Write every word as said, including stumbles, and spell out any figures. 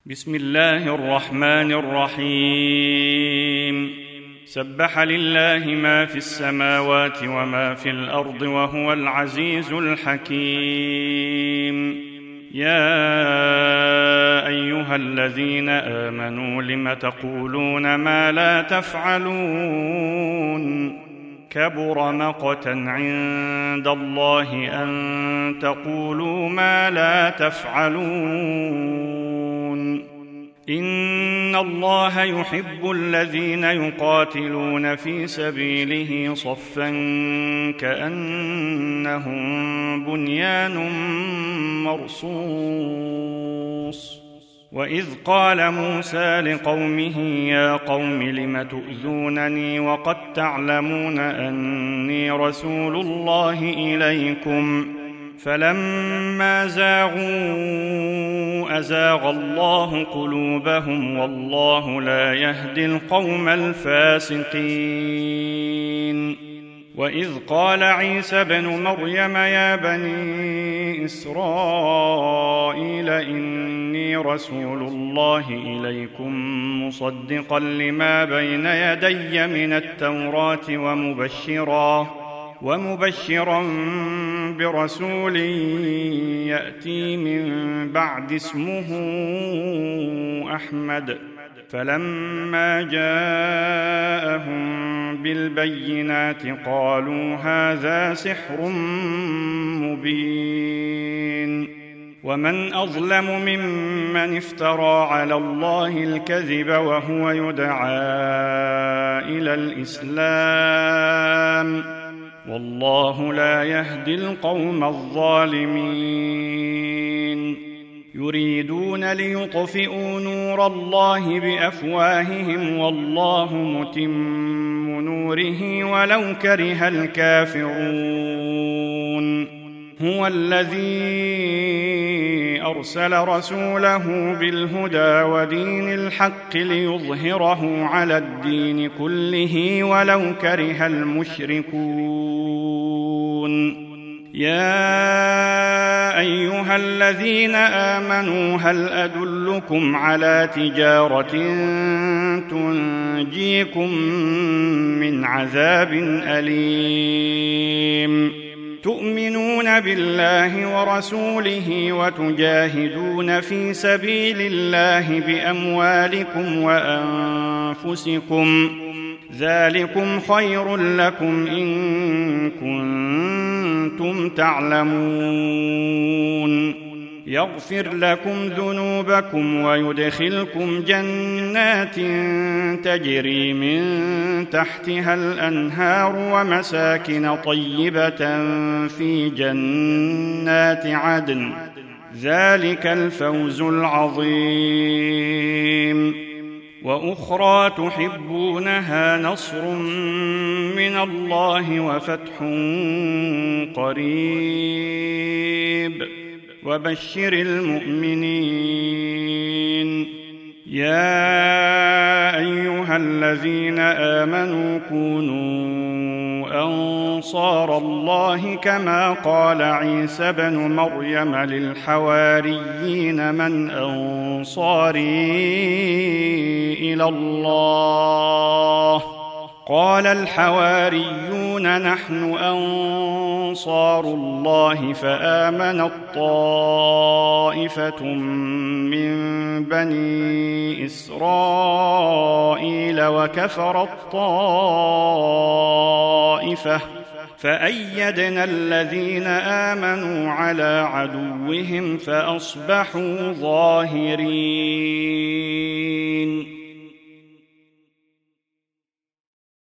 بسم الله الرحمن الرحيم. سبح لله ما في السماوات وما في الأرض وهو العزيز الحكيم. يا أيها الذين آمنوا لم تقولون ما لا تفعلون؟ كبر مقتا عند الله أن تقولوا ما لا تفعلون. إن الله يحب الذين يقاتلون في سبيله صفا كأنهم بنيان مرصوص. وإذ قال موسى لقومه يا قوم لم تؤذونني وقد تعلمون أني رسول الله إليكم فلما زاغوا أزاغ الله قلوبهم والله لا يهدي القوم الفاسقين. وإذ قال عيسى ابن مريم يا بني إسرائيل إني رسول الله إليكم مصدقا لما بين يدي من التوراة ومبشرا ومبشرا برسول يأتي من بعد اسمه أحمد. فلما جاءهم بالبينات قالوا هذا سحر مبين. ومن أظلم ممن افترى على الله الكذب وهو يدعى إلى الإسلام والله لا يهدي القوم الظالمين. يريدون ليطفئوا نور الله بأفواههم والله متم نوره ولو كره الكافرون. هو الذي أرسل رسوله بالهدى ودين الحق ليظهره على الدين كله ولو كره المشركون. يا أيها الذين آمنوا هل أدلكم على تجارة تنجيكم من عذاب أليم؟ تؤمنون بالله ورسوله وتجاهدون في سبيل الله بأموالكم وأنفسكم ذلكم خير لكم إن كنتم تعلمون. يغفر لكم ذنوبكم ويدخلكم جنات تجري من تحتها الأنهار ومساكن طيبة في جنات عدن ذلك الفوز العظيم. وأخرى تحبونها نصر من الله وفتح قريب وبشر المؤمنين. يا أيها الذين آمنوا كونوا أنصار الله كما قال عيسى ابن مريم للحواريين من أنصاري إلى الله؟ قال الحواريون نحن أنصار الله فآمنت طائفة من بني إسرائيل وكفرت طائفة فأيدنا الذين آمنوا على عدوهم فأصبحوا ظاهرين.